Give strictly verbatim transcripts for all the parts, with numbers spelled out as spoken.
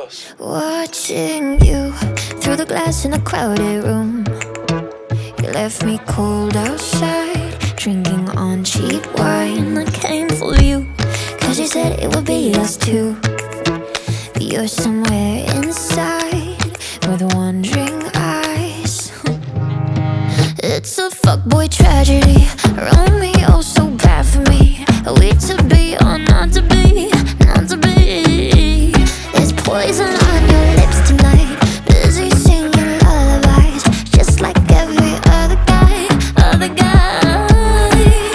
Dios. Watching you through the glass in a crowded room. You left me cold outside, drinking on cheap wine. I came for you, cause you said it would be us two. But you're somewhere inside with wandering eyes. It's a fuckboy tragedy. Romeo so bad for me. Are we to be or not to be? Not to be. There's poison on your lips tonight. Busy singing lullabies, just like every other guy, other guy.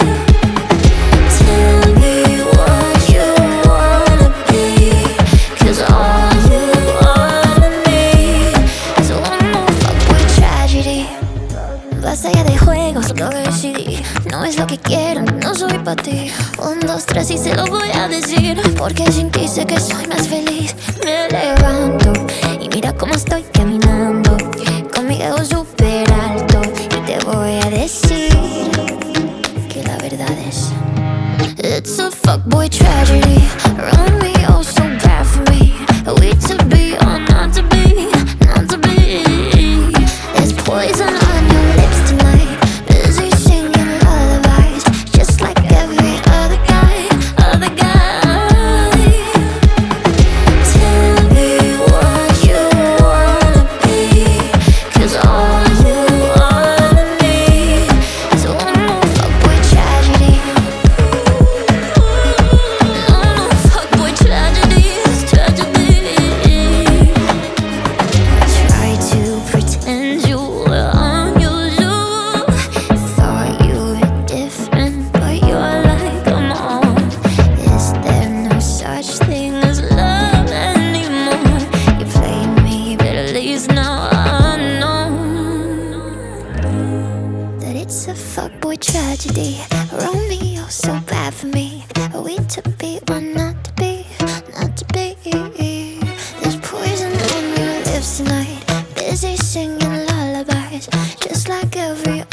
Tell me what you wanna be, cause all you wanna be is one more fuckboy tragedy. Basta ya de juegos, lo decidí. No es lo que quiero, no soy pa' ti. Un, dos, tres y se lo voy a decir, porque sin ti sé que soy más feliz. Me levanto y mira cómo estoy caminando, con mi ego súper alto. Y te voy a decir que la verdad es, it's a fuckboy tragedy. Romeo so bad for me. Are we to be or not to be? Not to be. There's poison on your lips tonight. Busy singing lullabies, just like every other guy, other guy. Tell me what you wanna be, cause all you wanna be is one more fuckboy tragedy. No more fuckboy tragedies, tragedy. Try to pretend you were unusual. Thought you were different, but you're like them all. Is there no such thing as love anymore? You played me, but at least now I know that it's a fuckboy tragedy. Romeo so bad for me. Are we to be or not to be? Not to be. There's poison on your lips tonight. Busy singing lullabies, just like every